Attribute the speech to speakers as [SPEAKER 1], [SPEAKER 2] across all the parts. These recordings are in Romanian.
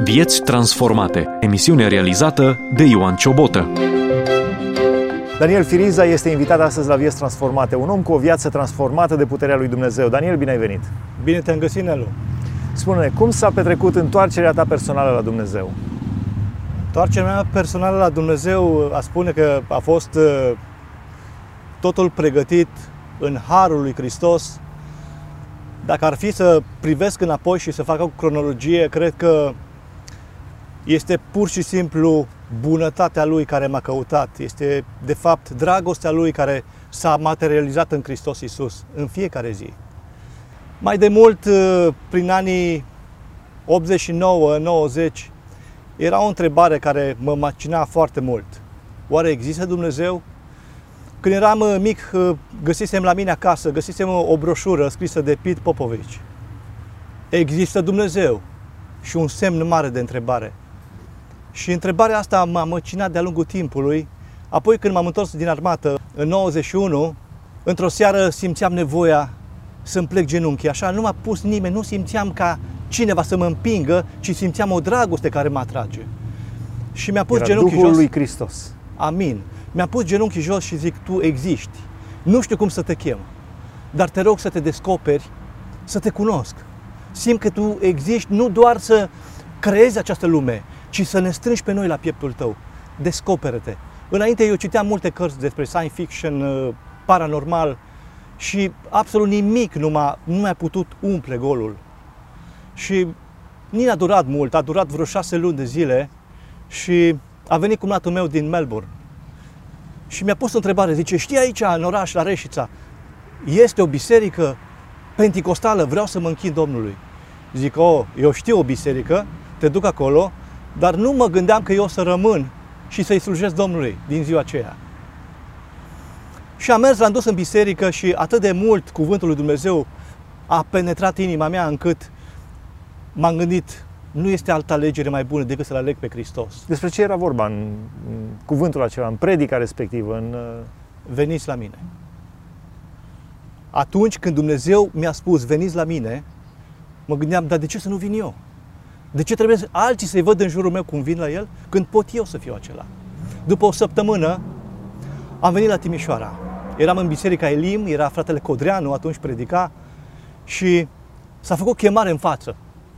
[SPEAKER 1] Vieți transformate. Emisiune realizată de Ioan Ciobotă.
[SPEAKER 2] Daniel Firiza este invitat astăzi la Vieți Transformate, un om cu o viață transformată de puterea lui Dumnezeu. Daniel, bine ai venit!
[SPEAKER 3] Bine te-am găsit, Nelu!
[SPEAKER 2] Spune-ne, cum s-a petrecut întoarcerea ta personală la Dumnezeu?
[SPEAKER 3] Întoarcerea mea personală la Dumnezeu, a spune că a fost totul pregătit în Harul lui Hristos. Dacă ar fi să privesc înapoi și să fac o cronologie, cred că este pur și simplu bunătatea Lui care m-a căutat. Este, de fapt, dragostea Lui care s-a materializat în Hristos Iisus în fiecare zi. Mai de mult, prin anii 89-90, era o întrebare care mă macina foarte mult. Oare există Dumnezeu? Când eram mic, găsisem la mine acasă, o broșură scrisă de Pete Popovici. Există Dumnezeu? Și un semn mare de întrebare. Și întrebarea asta m-a măcinat de-a lungul timpului. Apoi, când m-am întors din armată, în 91, într-o seară simțeam nevoia să-mi plec genunchii. Așa, nu m-a pus nimeni, nu simțeam ca cineva să mă împingă, ci simțeam o dragoste care mă atrage. Și mi-a pus genunchii
[SPEAKER 2] Duhul
[SPEAKER 3] jos.
[SPEAKER 2] lui Hristos.
[SPEAKER 3] Amin. Mi-am pus genunchii jos și zic, tu existi. Nu știu cum să te chem, dar te rog să te descoperi, să te cunosc. Simt că tu existi, nu doar să creezi această lume, ci să ne strângi pe noi la pieptul tău. Descoperă-te. Înainte eu citeam multe cărți despre science fiction, paranormal și absolut nimic nu mi-a putut umple golul. Și nici a durat mult, a durat vreo 6 luni de zile și a venit cumnatul meu din Melbourne. Și mi-a pus o întrebare, zice, știi aici în oraș, la Reșița, este o biserică penticostală, vreau să mă închin Domnului. Zic, eu știu o biserică, te duc acolo, dar nu mă gândeam că eu o să rămân și să-i slujesc Domnului din ziua aceea. Și am mers, l-am dus în biserică și atât de mult cuvântul lui Dumnezeu a penetrat inima mea încât m-am gândit, nu este altă alegere mai bună decât să-L aleg pe Hristos.
[SPEAKER 2] Despre ce era vorba în cuvântul acela, în predica respectivă?
[SPEAKER 3] Veniți la mine. Atunci când Dumnezeu mi-a spus, veniți la mine, mă gândeam, dar de ce să nu vin eu? De ce trebuie alții să-i văd în jurul meu cum vin la El, când pot eu să fiu acela? După o săptămână, am venit la Timișoara. Eram în biserica Elim, era fratele Codreanu, atunci predica, și s-a făcut chemare în față.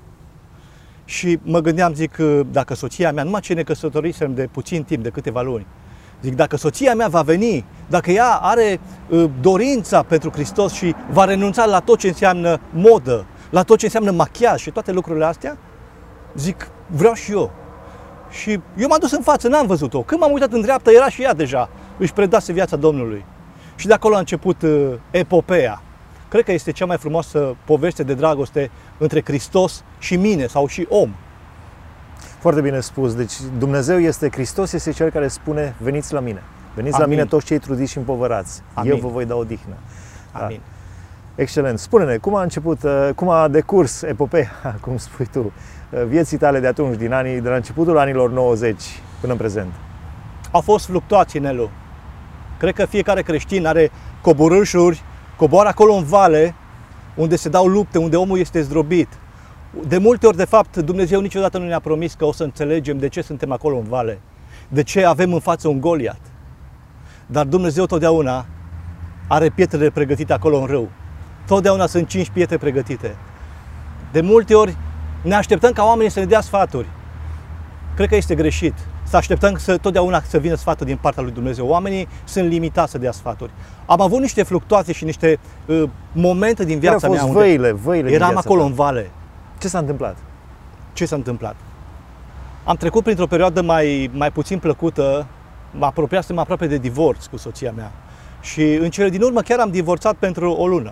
[SPEAKER 3] Și mă gândeam, zic, dacă soția mea, numai ce ne căsătorisem de puțin timp, de câteva luni, zic, dacă soția mea va veni, dacă ea are dorința pentru Hristos și va renunța la tot ce înseamnă modă, la tot ce înseamnă machiaj și toate lucrurile astea, zic, vreau și eu. Și eu m-am dus în față, n-am văzut-o. Când m-am uitat în dreapta, era și ea deja, își predase viața Domnului. Și de acolo a început epopeea. Cred că este cea mai frumoasă poveste de dragoste între Hristos și mine sau și om.
[SPEAKER 2] Foarte bine spus. Deci Dumnezeu este, Hristos este Cel care spune, veniți la mine. Veniți
[SPEAKER 3] Amin.
[SPEAKER 2] la mine toți cei trudiți și împovărați.
[SPEAKER 3] Amin.
[SPEAKER 2] Eu vă voi da odihnă.
[SPEAKER 3] Amin.
[SPEAKER 2] Da. Excelent. Spune-ne, cum a început, cum a decurs epopeea, cum spui tu, vieții tale de atunci, de la începutul anilor 90 până în prezent?
[SPEAKER 3] Au fost fluctuații, Nelu. Cred că fiecare creștin are coborâșuri, coboară acolo în vale, unde se dau lupte, unde omul este zdrobit. De multe ori, de fapt, Dumnezeu niciodată nu ne-a promis că o să înțelegem de ce suntem acolo în vale, de ce avem în față un Goliat. Dar Dumnezeu totdeauna are pietrele pregătite acolo în râu. Totdeauna sunt 5 pietre pregătite. De multe ori ne așteptăm ca oamenii să ne dea sfaturi. Cred că este greșit. Să așteptăm totdeauna să vină sfatul din partea lui Dumnezeu. Oamenii sunt limitați să dea sfaturi. Am avut niște fluctuații și niște momente din viața mea unde
[SPEAKER 2] văile
[SPEAKER 3] eram acolo în vale.
[SPEAKER 2] Ce s-a întâmplat?
[SPEAKER 3] Ce s-a întâmplat? Am trecut printr-o perioadă mai puțin plăcută, mă apropiasem aproape de divorț cu soția mea. Și în cele din urmă chiar am divorțat pentru o lună.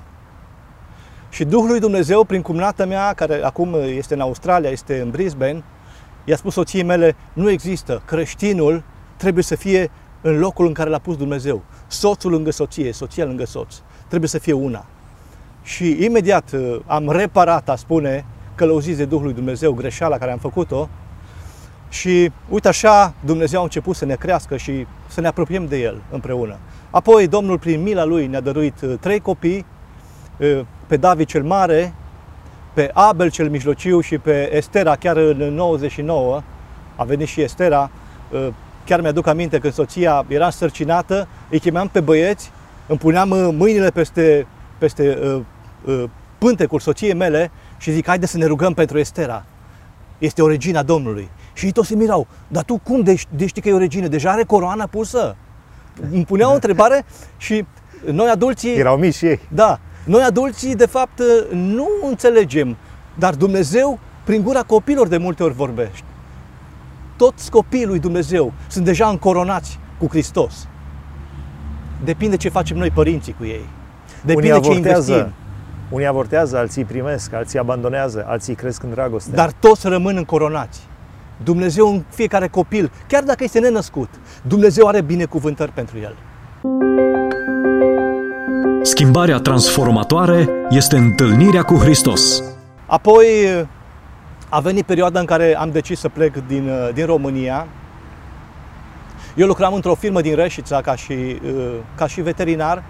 [SPEAKER 3] Și Duhul lui Dumnezeu, prin cumnata mea, care acum este în Australia, este în Brisbane, i-a spus soției mele, nu există, creștinul trebuie să fie în locul în care l-a pus Dumnezeu. Soțul lângă soție, soția lângă soț. Trebuie să fie una. Și imediat am reparat, a spune, călăuziți de Duhul lui Dumnezeu, greșeala care am făcut-o. Și uite așa, Dumnezeu a început să ne crească și să ne apropiem de El împreună. Apoi Domnul, prin mila Lui, ne-a dăruit 3 copii, pe David cel Mare, pe Abel cel mijlociu și pe Estera, chiar în 99, a venit și Estera. Chiar mi-aduc aminte când soția era însărcinată, îi chemeam pe băieți, îmi puneam mâinile peste pântecul soției mele și zic, haide să ne rugăm pentru Estera. Este o regină a Domnului. Și ei toți se mirau, dar tu cum de știi că e o regină? Deja are coroana pusă? Îmi puneau o întrebare și noi adulții...
[SPEAKER 2] Erau mici și ei.
[SPEAKER 3] Da, noi adulții de fapt nu înțelegem, dar Dumnezeu prin gura copiilor de multe ori vorbește. Toți copiii lui Dumnezeu sunt deja încoronați cu Hristos. Depinde ce facem noi părinții cu ei. Depinde ce investim.
[SPEAKER 2] Unii avortează, alții primesc, alții abandonează, alții cresc în dragoste.
[SPEAKER 3] Dar toți rămân încoronați. Dumnezeu în fiecare copil, chiar dacă este nenăscut, Dumnezeu are binecuvântări pentru el.
[SPEAKER 1] Schimbarea transformatoare este întâlnirea cu Hristos.
[SPEAKER 3] Apoi a venit perioada în care am decis să plec din România. Eu lucram într-o firmă din Reșița ca și veterinar.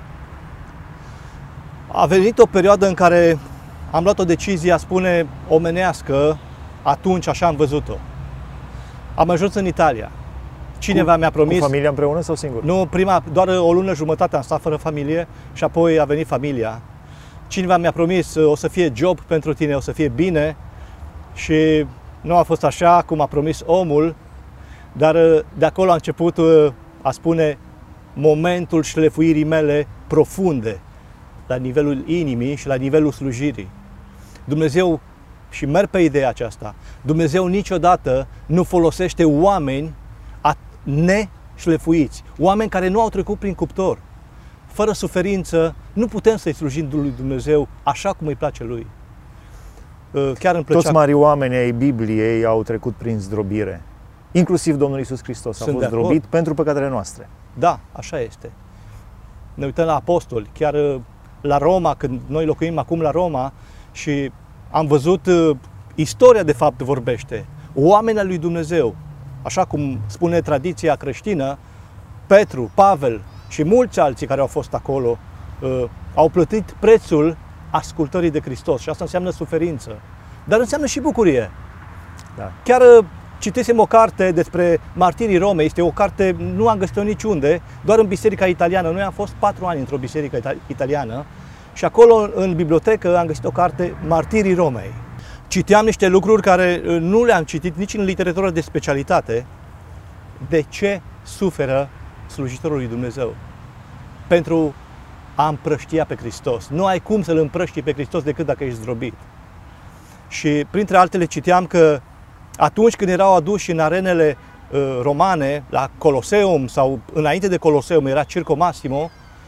[SPEAKER 3] A venit o perioadă în care am luat o decizie, a spune, omenească, atunci așa am văzut-o. Am ajuns în Italia. Cineva mi-a promis...
[SPEAKER 2] Cu familia împreună sau singur?
[SPEAKER 3] Nu, doar o lună jumătate am stat fără familie și apoi a venit familia. Cineva mi-a promis, o să fie job pentru tine, o să fie bine și nu a fost așa cum a promis omul, dar de acolo a început, a spune, momentul șlefuirii mele profunde la nivelul inimii și la nivelul slujirii. Dumnezeu, și merg pe ideea aceasta, Dumnezeu niciodată nu folosește oameni neșlefuiți, oameni care nu au trecut prin cuptor. Fără suferință nu putem să-i slujim lui Dumnezeu așa cum îi place lui. Chiar îmi plăcea...
[SPEAKER 2] Toți mari oameni ai Bibliei au trecut prin zdrobire. Inclusiv Domnul Iisus Hristos a fost zdrobit pentru păcatele noastre.
[SPEAKER 3] Da, așa este. Ne uităm la apostoli, chiar la Roma, când noi locuim acum la Roma și am văzut, istoria de fapt vorbește, oamenii al lui Dumnezeu, așa cum spune tradiția creștină, Petru, Pavel și mulți alții care au fost acolo, au plătit prețul ascultării de Hristos și asta înseamnă suferință, dar înseamnă și bucurie.
[SPEAKER 2] Da.
[SPEAKER 3] Chiar citisem o carte despre martirii Romei, este o carte, nu am găsit-o niciunde, doar în biserica italiană. Noi am fost 4 ani într-o biserică italiană și acolo în bibliotecă am găsit o carte, Martirii Romei. Citeam niște lucruri care nu le-am citit nici în literatură de specialitate. De ce suferă slujitorul lui Dumnezeu? Pentru a împrăștia pe Hristos. Nu ai cum să-L împrăști pe Hristos decât dacă ești zdrobit. Și printre altele citeam că atunci când erau aduși în arenele romane, la Coloseum sau înainte de Coloseum, era Circo Massimo,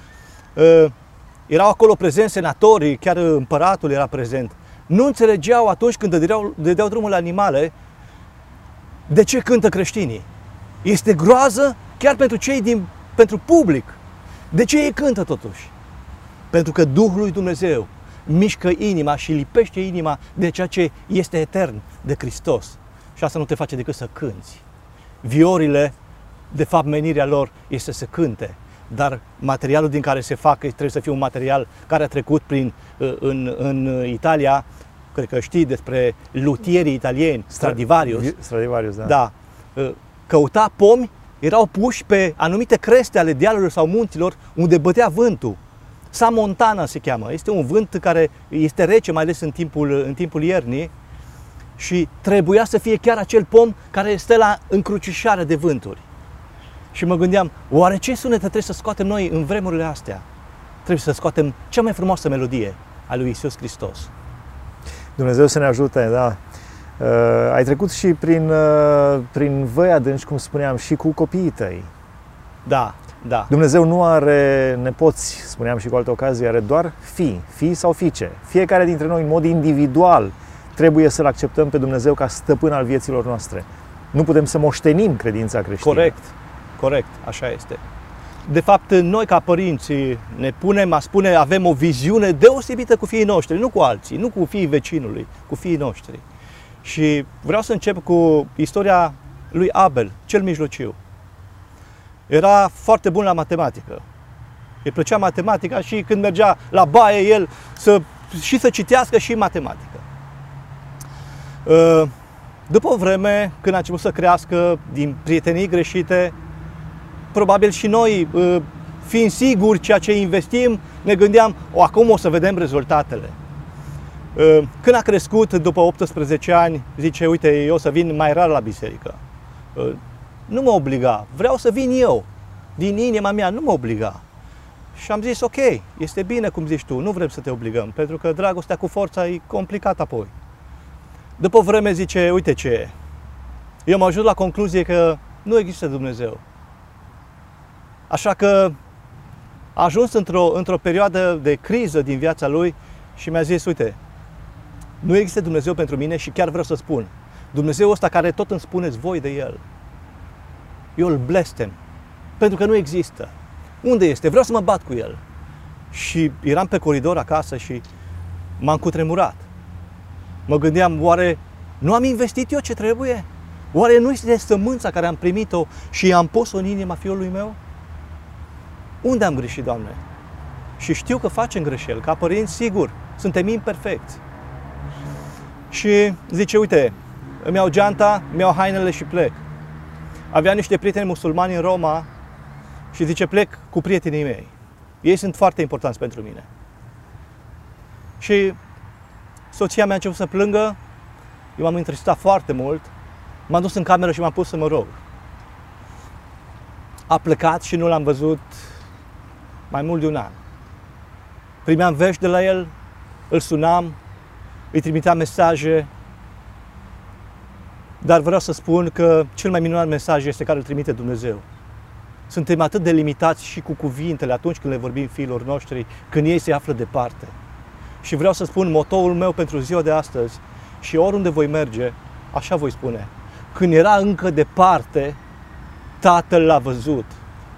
[SPEAKER 3] erau acolo prezenți senatorii, chiar împăratul era prezent. Nu înțelegeau atunci când dădeau drumul la animale de ce cântă creștinii. Este groază chiar pentru public. De ce ei cântă totuși? Pentru că Duhul lui Dumnezeu mișcă inima și lipește inima de ceea ce este etern, de Hristos. Și asta nu te face decât să cânți. Viorile, de fapt, menirea lor este să cânte, dar materialul din care se fac trebuie să fie un material care a trecut în Italia. Cred că știi despre luthierii italieni, Stradivarius.
[SPEAKER 2] Stradivarius, da.
[SPEAKER 3] Da. Căuta pomi, erau puși pe anumite creste ale dealurilor sau munților unde bătea vântul. Samontana se cheamă. Este un vânt care este rece, mai ales în timpul iernii, și trebuia să fie chiar acel pom care stă la încrucișare de vânturi. Și mă gândeam, oare ce sunete trebuie să scoatem noi în vremurile astea? Trebuie să scoatem cea mai frumoasă melodie a lui Iisus Hristos.
[SPEAKER 2] Dumnezeu să ne ajute, da. Ai trecut și prin văi adânci, cum spuneam, și cu copiii tăi.
[SPEAKER 3] Da, da.
[SPEAKER 2] Dumnezeu nu are nepoți, spuneam și cu altă ocazie, are doar fii sau fiice. Fiecare dintre noi, în mod individual, trebuie să-L acceptăm pe Dumnezeu ca stăpân al vieților noastre. Nu putem să moștenim credința creștină.
[SPEAKER 3] Corect, așa este. De fapt, noi ca părinți ne punem a spune, avem o viziune deosebită cu fiii noștri, nu cu alții, nu cu fiii vecinului, cu fiii noștri. Și vreau să încep cu istoria lui Abel, cel mijlociu. Era foarte bun la matematică. Îi plăcea matematica și când mergea la baie el să citească și matematică. După o vreme, când a început să crească din prietenii greșite, probabil și noi, fiind siguri ceea ce investim, ne gândeam, acum o să vedem rezultatele. Când a crescut, după 18 ani, zice, uite, eu o să vin mai rar la biserică. Nu mă obliga, vreau să vin eu, din inima mea, nu mă obliga. Și am zis, ok, este bine cum zici tu, nu vrem să te obligăm, pentru că dragostea cu forța e complicată apoi. După o vreme zice, uite ce e, eu am ajuns la concluzie că nu există Dumnezeu. Așa că a ajuns într-o perioadă de criză din viața lui și mi-a zis, uite, nu există Dumnezeu pentru mine și chiar vreau să spun, Dumnezeu ăsta care tot îmi spuneți voi de El, eu îl blestem, pentru că nu există. Unde este? Vreau să mă bat cu El. Și eram pe coridor acasă și m-am cutremurat. Mă gândeam, oare nu am investit eu ce trebuie? Oare nu este sămânța care am primit-o și am pus-o în inima fiului meu? Unde am greșit, Doamne? Și știu că facem greșeli, ca părinți, sigur, suntem imperfecți. Și zice, uite, îmi iau geanta, îmi iau hainele și plec. Avea niște prieteni musulmani în Roma și zice, plec cu prietenii mei. Ei sunt foarte importanți pentru mine. Și soția mea a început să plângă, eu m-am întristat foarte mult, m-am dus în cameră și m-am pus să mă rog. A plecat și nu l-am văzut mai mult de un an. Primeam vești de la el, îl sunam, îi trimiteam mesaje, dar vreau să spun că cel mai minunat mesaj este care îl trimite Dumnezeu. Suntem atât de limitați și cu cuvintele atunci când le vorbim fiilor noștri, când ei se află departe. Și vreau să spun motoul meu pentru ziua de astăzi și oriunde voi merge, așa voi spune. Când era încă departe, Tatăl l-a văzut.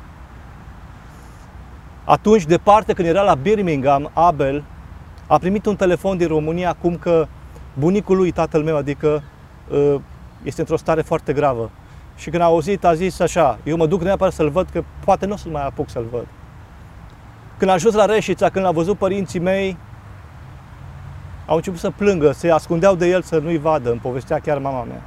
[SPEAKER 3] Atunci, departe, când era la Birmingham, Abel a primit un telefon din România acum că bunicul lui, tatăl meu, adică, este într-o stare foarte gravă. Și când a auzit, a zis așa, eu mă duc neapărat să-l văd, că poate nu o să-l mai apuc să-l văd. Când a ajuns la Reșița, când l-a văzut părinții mei, au început să plângă, se ascundeau de el să nu-i vadă, îmi povestea chiar mama mea.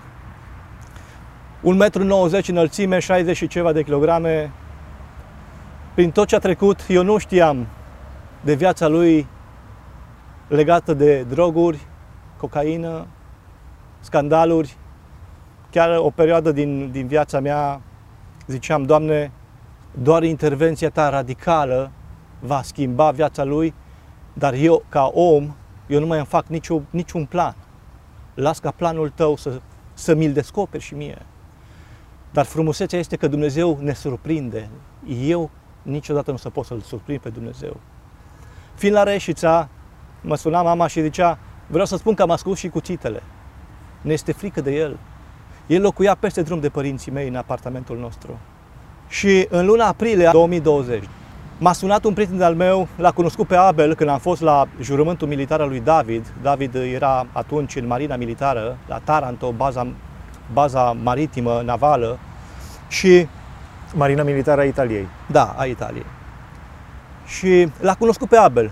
[SPEAKER 3] 1,90 m înălțime, 60 și ceva de kilograme. Prin tot ce a trecut, eu nu știam de viața lui legată de droguri, cocaină, scandaluri. Chiar o perioadă din viața mea ziceam, Doamne, doar intervenția Ta radicală va schimba viața lui, dar eu, ca om, eu nu mai îmi fac niciun plan. Las ca planul Tău să mi-l descoperi și mie. Dar frumusețea este că Dumnezeu ne surprinde. Eu niciodată nu să pot să-L surprind pe Dumnezeu. Fiind la Reșița, mă suna mama și zicea, vreau să spun că am ascuns și cuțitele. Ne este frică de el. El locuia peste drum de părinții mei în apartamentul nostru. Și în luna aprilie 2020 m-a sunat un prieten al meu, l-a cunoscut pe Abel când am fost la jurământul militar al lui David. David era atunci în marina militară, la Taranto, baza maritimă, navală. Și
[SPEAKER 2] Marina militară a Italiei.
[SPEAKER 3] Da, a Italiei. Și l-a cunoscut pe Abel.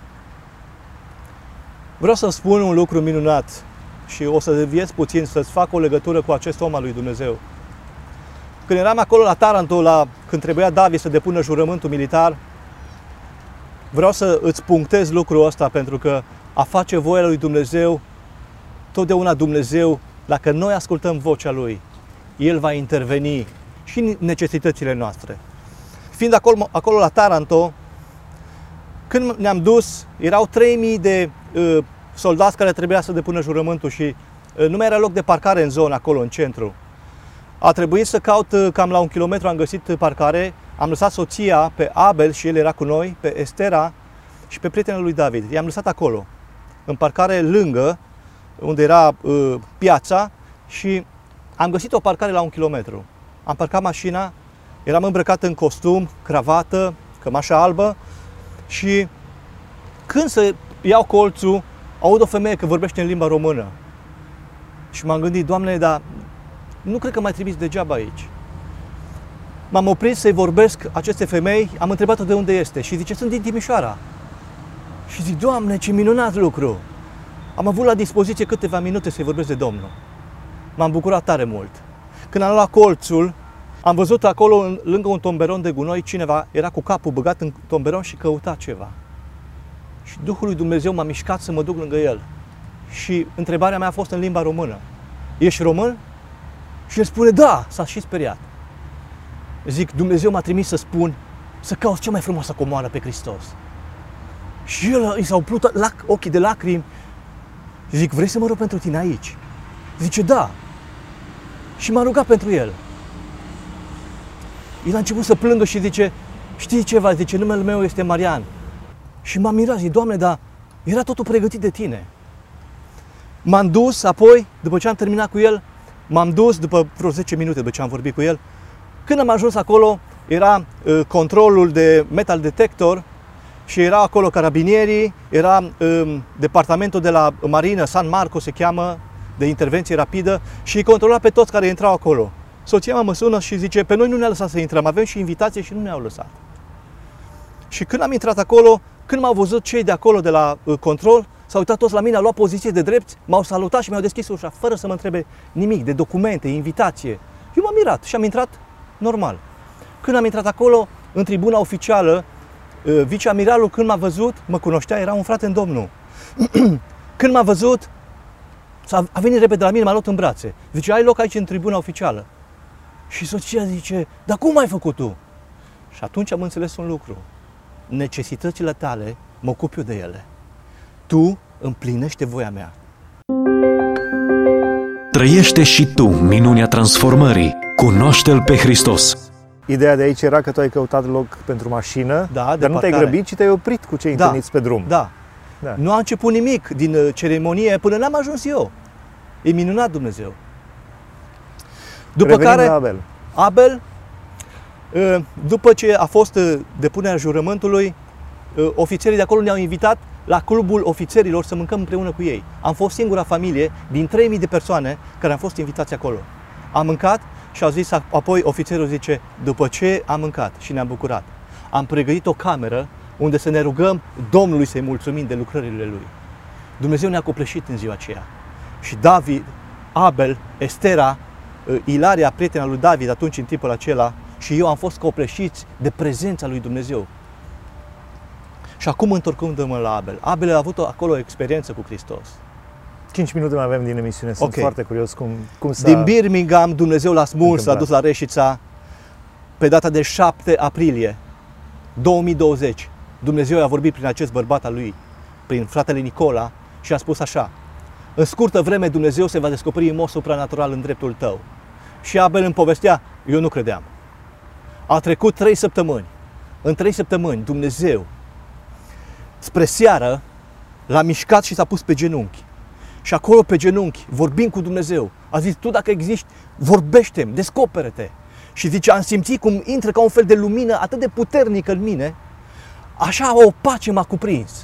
[SPEAKER 3] Vreau să spun un lucru minunat și o să deviez puțin, să-ți fac o legătură cu acest om al lui Dumnezeu. Când eram acolo la Taranto, când trebuia David să depună jurământul militar, vreau să îți punctez lucrul ăsta, pentru că a face voia lui Dumnezeu, totdeauna Dumnezeu, dacă noi ascultăm vocea Lui, El va interveni și în necesitățile noastre. Fiind acolo la Taranto, când ne-am dus, erau 3000 de soldați care trebuia să depună jurământul și nu mai era loc de parcare în zonă, acolo, în centru. A trebuit să caut cam la 1 kilometru, am găsit parcare, am lăsat soția pe Abel și el era cu noi, pe Estera și pe prietenul lui David. I-am lăsat acolo, în parcare lângă, unde era piața, și am găsit o parcare la 1 kilometru. Am parcat mașina, eram îmbrăcat în costum, cravată, cămașă albă și când să iau colțul, aud o femeie că vorbește în limba română. Și m-am gândit, Doamne, dar nu cred că m-ai trimis degeaba aici. M-am oprit să-i vorbesc aceste femei, am întrebat-o de unde este și zice, sunt din Timișoara. Și zic, Doamne, ce minunat lucru! Am avut la dispoziție câteva minute să-i vorbesc de Domnul. M-am bucurat tare mult. Când am luat colțul, am văzut acolo, lângă un tomberon de gunoi, cineva era cu capul băgat în tomberon și căuta ceva. Și Duhul lui Dumnezeu m-a mișcat să mă duc lângă el. Și întrebarea mea a fost în limba română. Ești român? Și el spune, da, s-a și speriat. Zic, Dumnezeu m-a trimis să spun să cauți cea mai frumoasă comoară pe Hristos. Și el i s-a umplut ochii de lacrimi. Zic, vrei să mă rog pentru tine aici? Zice, da. Și m-a rugat pentru el. El a început să plângă și zice, știi ceva? Zice, numele meu este Marian. Și m-am mirat, zic, Doamne, dar era totul pregătit de tine. M-am dus apoi, după ce am terminat cu el, m-am dus după vreo 10 minute după ce am vorbit cu el. Când am ajuns acolo, era controlul de metal detector și era acolo carabinierii, era departamentul de la marină, San Marco se cheamă, de intervenție rapidă și îi controla pe toți care intrau acolo. Soția mă sună și zice, pe noi nu ne-a lăsat să intrăm, avem și invitație și nu ne-au lăsat. Și când am intrat acolo, când m-au văzut cei de acolo de la control, s-au uitat toți la mine, au luat poziție de drept, m-au salutat și mi-au deschis ușa, fără să mă întrebe nimic, de documente, invitație. Eu m-am mirat și am intrat normal. Când am intrat acolo, în tribuna oficială, viceamiralul când m-a văzut, mă cunoștea, era un frate în Domnul. Când m-a văzut, a venit repede la mine, m-a luat în brațe. Zice, ai loc aici în tribuna oficială. Și soția zice, dar cum ai făcut tu? Și atunci am înțeles un lucru. Necesitățile tale, mă ocup eu de ele. Tu împlinește voia mea.
[SPEAKER 1] Trăiește și tu minunea transformării. Cunoaște-L pe Hristos.
[SPEAKER 2] Ideea de aici era că tu ai căutat loc pentru mașină,
[SPEAKER 3] Da,
[SPEAKER 2] dar nu te-ai grăbit, ci te-ai oprit cu cei întâlniți pe drum.
[SPEAKER 3] Da.
[SPEAKER 2] Da.
[SPEAKER 3] Nu a început nimic din ceremonie până n-am ajuns eu. E minunat Dumnezeu. După
[SPEAKER 2] Revenim
[SPEAKER 3] care,
[SPEAKER 2] la Abel.
[SPEAKER 3] Abel, după ce a fost depunerea jurământului, ofițerii de acolo ne-au invitat la clubul ofițerilor să mâncăm împreună cu ei. Am fost singura familie din 3000 de persoane care am fost invitați acolo. Am mâncat și au zis, apoi ofițerul zice, după ce am mâncat și ne-am bucurat, am pregătit o cameră unde să ne rugăm Domnului să-i mulțumim de lucrările Lui. Dumnezeu ne-a copleșit în ziua aceea. Și David, Abel, Estera, Ilaria, prietena lui David atunci în timpul acela, și eu am fost copleșiți de prezența lui Dumnezeu. Și acum întorcându-mă la Abel. Abel a avut acolo o experiență cu Hristos.
[SPEAKER 2] 5 minute mai avem din emisiune, sunt foarte curios cum s-a...
[SPEAKER 3] Din Birmingham, Dumnezeu l-a smuls, l-a
[SPEAKER 2] întâmplat.
[SPEAKER 3] dus la Reșița pe data de 7 aprilie 2020. Dumnezeu a vorbit prin acest bărbat al lui, prin fratele Nicola, și a spus așa: în scurtă vreme Dumnezeu se va descoperi în mod supranatural în dreptul tău. Și Abel îmi povestea, eu nu credeam. A trecut 3 săptămâni. În 3 săptămâni Dumnezeu, spre seară, l-a mișcat și s-a pus pe genunchi. Și acolo pe genunchi, vorbind cu Dumnezeu, a zis, tu dacă existi, vorbește-mi, descoperă-te. Și zice, am simțit cum intră ca un fel de lumină atât de puternică în mine, așa o pace m-a cuprins.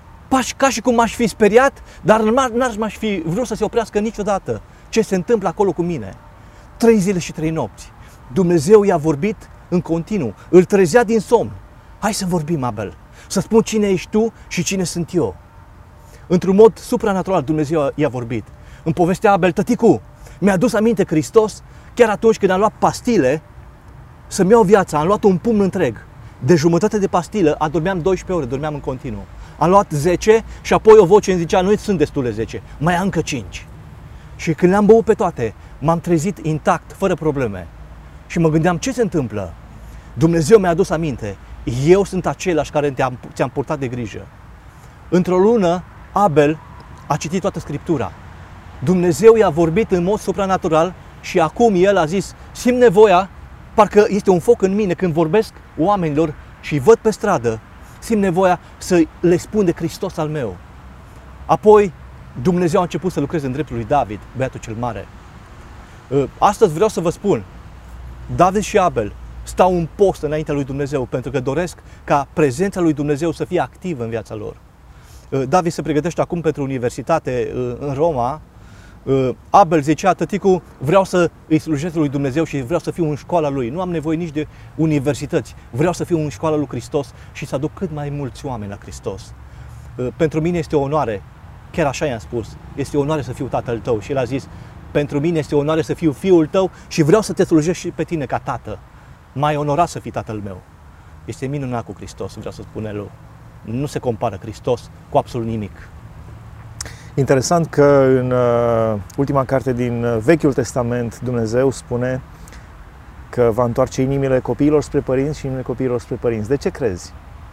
[SPEAKER 3] Ca și cum m-aș fi speriat, dar n-aș fi vrut să se oprească niciodată ce se întâmplă acolo cu mine. 3 zile și 3 nopți. Dumnezeu i-a vorbit în continuu, îl trezea din somn. Hai să vorbim, Abel, să spun cine ești tu și cine sunt eu. Într-un mod supranatural Dumnezeu i-a vorbit. În povestea Abel, tăticu, mi-a adus aminte Hristos chiar atunci când am luat pastile să-mi iau viața, am luat un pumn întreg. De jumătate de pastilă adormeam 12 ore, dormeam în continuu. Am luat 10 și apoi o voce îmi zicea, nu sunt destule 10, mai am încă 5. Și când le-am băut pe toate, m-am trezit intact, fără probleme. Și mă gândeam, ce se întâmplă? Dumnezeu mi-a adus aminte, eu sunt același care ți-am purtat de grijă. Într-o lună, Abel a citit toată Scriptura. Dumnezeu i-a vorbit în mod supranatural și acum el a zis, simt nevoia, parcă este un foc în mine când vorbesc oamenilor și văd pe stradă, simt nevoia să le spun de Hristos al meu. Apoi Dumnezeu a început să lucreze în dreptul lui David, băiatul cel mare. Astăzi vreau să vă spun, David și Abel stau în post înaintea lui Dumnezeu pentru că doresc ca prezența lui Dumnezeu să fie activă în viața lor. David se pregătește acum pentru universitate în Roma. Abel zicea, tăticu, vreau să îi slujesc lui Dumnezeu și vreau să fiu în școala lui. Nu am nevoie nici de universități. Vreau să fiu în școala lui Hristos și să aduc cât mai mulți oameni la Hristos. Pentru mine este o onoare chiar așa i-am spus, este o onoare să fiu tatăl tău. Și el a zis, pentru mine este o onoare să fiu fiul tău și vreau să te slujesc și pe tine ca tată. M-ai onorat să fii tatăl meu. Este minunat cu Hristos, vreau să spun el. Nu se compară Hristos cu absolut nimic.
[SPEAKER 2] Interesant că în ultima carte din Vechiul Testament Dumnezeu spune că va întoarce inimile copiilor spre părinți și inimile copiilor spre părinți. De ce crezi?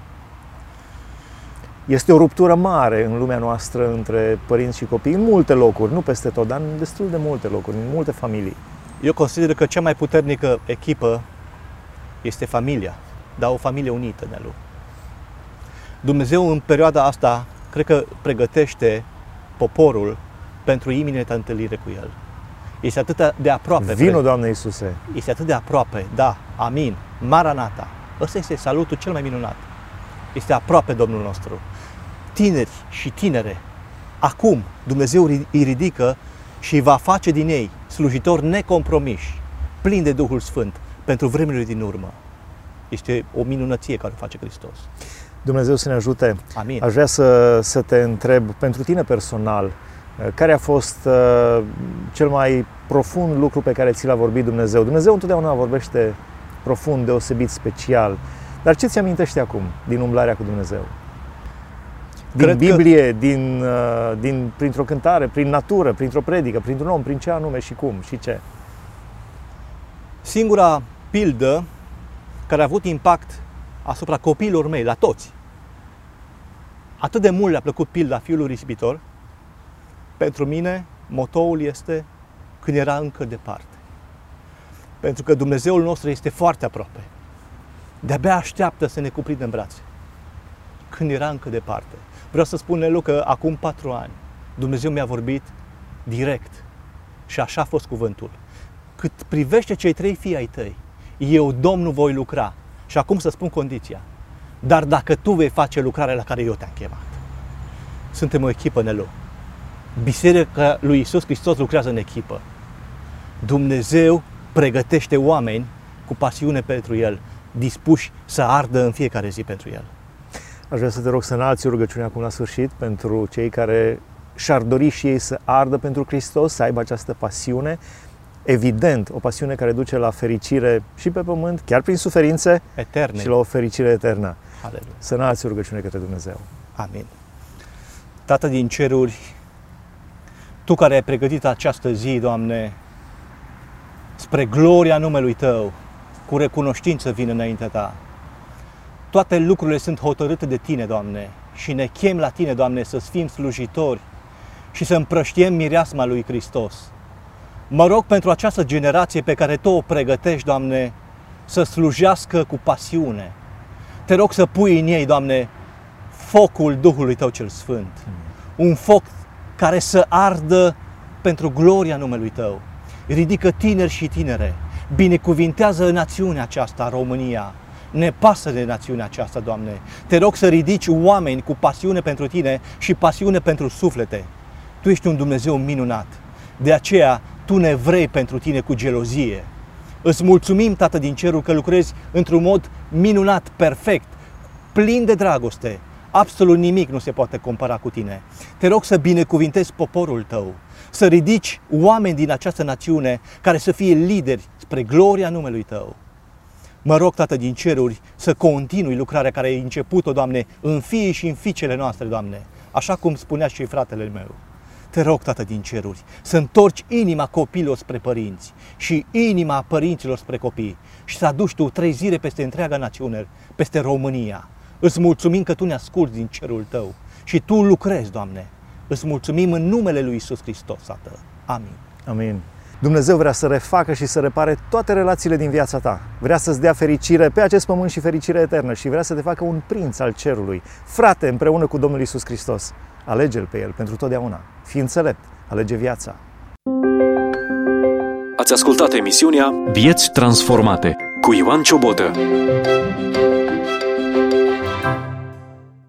[SPEAKER 2] Este o ruptură mare în lumea noastră între părinți și copii, în multe locuri, nu peste tot, dar în destul de multe locuri, în multe familii.
[SPEAKER 3] Eu consider că cea mai puternică echipă este familia, dar o familie unită, Nelu. Dumnezeu în perioada asta, cred că pregătește poporul pentru imediată întâlnire cu El. Este atât de aproape.
[SPEAKER 2] Vino, Doamne Iisuse!
[SPEAKER 3] Este atât de aproape, da, amin, Maranata. Ăsta este salutul cel mai minunat. Este aproape Domnul nostru. Tineri și tinere, acum Dumnezeu îi ridică și va face din ei slujitori necompromiși, plini de Duhul Sfânt, pentru vremurile din urmă. Este o minunăție care o face Hristos.
[SPEAKER 2] Dumnezeu să ne ajute.
[SPEAKER 3] Amin.
[SPEAKER 2] Aș vrea să te întreb, pentru tine personal, care a fost cel mai profund lucru pe care ți l-a vorbit Dumnezeu? Dumnezeu întotdeauna vorbește profund, deosebit, special. Dar ce ți amintește acum din umblarea cu Dumnezeu? Din Biblie, printr-o cântare, prin natură, printr-o predică, printr-un om, prin ce anume și cum și ce?
[SPEAKER 3] Singura pildă care a avut impact asupra copiilor mei, la toți. Atât de mult le-a plăcut pilda fiului risipitor, pentru mine motoul este când era încă departe. Pentru că Dumnezeul nostru este foarte aproape. De-abia așteaptă să ne cuprindă în brațe. Când era încă departe. Vreau să spun, Nelu, că acum 4 ani Dumnezeu mi-a vorbit direct și așa a fost cuvântul. Cât privește cei 3 fii ai tăi, eu, Domnul, voi lucra. Și acum să spun condiția. Dar dacă tu vei face lucrarea la care eu te-am chemat. Suntem o echipă, Nelu. Biserica lui Iisus Hristos lucrează în echipă. Dumnezeu pregătește oameni cu pasiune pentru El, dispuși să ardă în fiecare zi pentru El.
[SPEAKER 2] Aș vrea să te rog să înalți o rugăciune acum la sfârșit pentru cei care și-ar dori și ei să ardă pentru Hristos, să aibă această pasiune. Evident, o pasiune care duce la fericire și pe pământ, chiar prin suferințe
[SPEAKER 3] eterne
[SPEAKER 2] și la o fericire eternă.
[SPEAKER 3] Aleluia.
[SPEAKER 2] Să înalți o rugăciune către Dumnezeu.
[SPEAKER 3] Amin. Tată din ceruri, Tu care ai pregătit această zi, Doamne, spre gloria numelui Tău, cu recunoștință vin înaintea Ta. Toate lucrurile sunt hotărâte de Tine, Doamne, și ne chem la Tine, Doamne, să fim slujitori și să împrăștiem mireasma lui Hristos. Mă rog pentru această generație pe care Tu o pregătești, Doamne, să slujească cu pasiune. Te rog să pui în ei, Doamne, focul Duhului Tău cel Sfânt. Un foc care să ardă pentru gloria numelui Tău. Ridică tineri și tinere. Binecuvintează națiunea aceasta, România. Ne pasă de națiunea aceasta, Doamne. Te rog să ridici oameni cu pasiune pentru Tine și pasiune pentru suflete. Tu ești un Dumnezeu minunat. De aceea, Tu ne vrei pentru Tine cu gelozie. Îți mulțumim, Tată din cerul, că lucrezi într-un mod minunat, perfect, plin de dragoste. Absolut nimic nu se poate compara cu Tine. Te rog să binecuvintezi poporul Tău, să ridici oameni din această națiune care să fie lideri spre gloria numelui Tău. Mă rog, Tată din ceruri, să continui lucrarea care ai început-o, Doamne, în fiii și în fiicele noastre, Doamne, așa cum spunea și fratele meu. Te rog, Tată din ceruri, să întorci inima copiilor spre părinți și inima părinților spre copii și să aduci Tu trezire peste întreaga națiune, peste România. Îți mulțumim că Tu ne asculți din cerul Tău și Tu lucrezi, Doamne. Îți mulțumim în numele lui Iisus Hristos, Tată. Amin.
[SPEAKER 2] Amin. Dumnezeu vrea să refacă și să repare toate relațiile din viața ta. Vrea să-ți dea fericire pe acest pământ și fericire eternă și vrea să te facă un prinț al cerului. Frate, împreună cu Domnul Iisus Hristos. Alege-L pe El pentru totdeauna. Fii înțelept. Alege viața.
[SPEAKER 1] Ați ascultat emisiunea Vieți transformate cu Ioan Ciobotă.